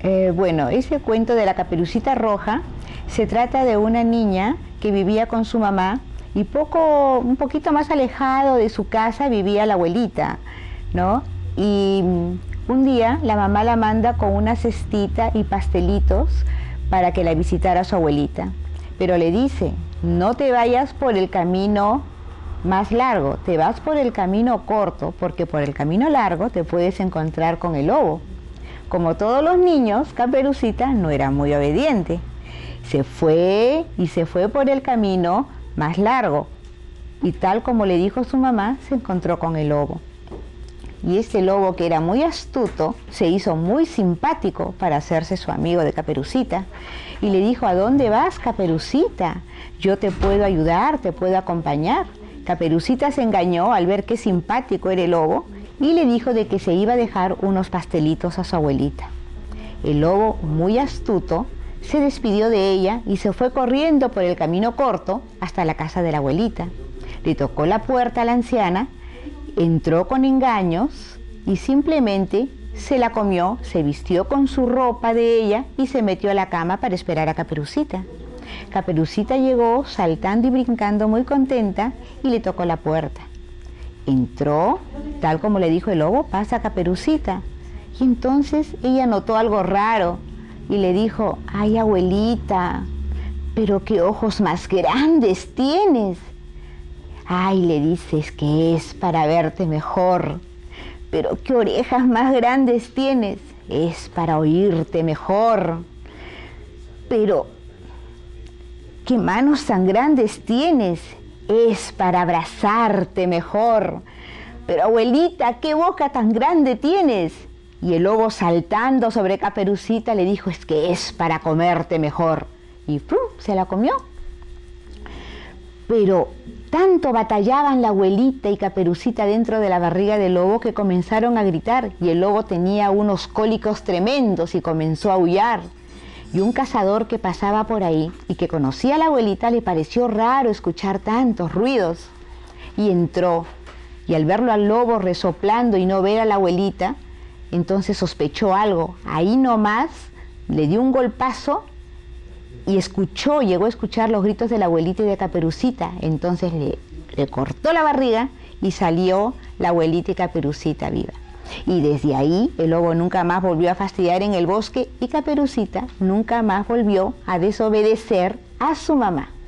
Bueno, ese cuento de la Caperucita Roja se trata de una niña que vivía con su mamá y un poquito más alejado de su casa vivía la abuelita, ¿no? Y un día la mamá la manda con una cestita y pastelitos para que la visitara su abuelita, pero le dice: no te vayas por el camino más largo, te vas por el camino corto, porque por el camino largo te puedes encontrar con el lobo. Como todos los niños, Caperucita no era muy obediente. Se fue por el camino más largo y tal como le dijo su mamá, se encontró con el lobo. Y ese lobo, que era muy astuto, se hizo muy simpático para hacerse su amigo de Caperucita y le dijo: ¿a dónde vas, Caperucita? Yo te puedo ayudar, te puedo acompañar. Caperucita se engañó al ver qué simpático era el lobo y le dijo de que se iba a dejar unos pastelitos a su abuelita. El lobo, muy astuto, se despidió de ella y se fue corriendo por el camino corto hasta la casa de la abuelita. Le tocó la puerta a la anciana, entró con engaños y simplemente se la comió, se vistió con su ropa de ella y se metió a la cama para esperar a Caperucita. Caperucita llegó saltando y brincando muy contenta y le tocó la puerta. Entró, tal como le dijo el lobo: pasa, Caperucita. Y entonces ella notó algo raro y le dijo: ay, abuelita, pero qué ojos más grandes tienes. Ay, le dices que es para verte mejor. Pero qué orejas más grandes tienes, es para oírte mejor. Pero qué manos tan grandes tienes, es para abrazarte mejor. Pero abuelita, qué boca tan grande tienes. Y el lobo, saltando sobre Caperucita, le dijo: es que es para comerte mejor. Y ¡prum!, se la comió. Pero tanto batallaban la abuelita y Caperucita dentro de la barriga del lobo que comenzaron a gritar, y el lobo tenía unos cólicos tremendos y comenzó a aullar. Y un cazador que pasaba por ahí y que conocía a la abuelita le pareció raro escuchar tantos ruidos. Y entró, y al verlo al lobo resoplando y no ver a la abuelita, entonces sospechó algo. Ahí nomás le dio un golpazo y llegó a escuchar los gritos de la abuelita y de Caperucita. Entonces le cortó la barriga y salió la abuelita y Caperucita viva. Y desde ahí el lobo nunca más volvió a fastidiar en el bosque y Caperucita nunca más volvió a desobedecer a su mamá.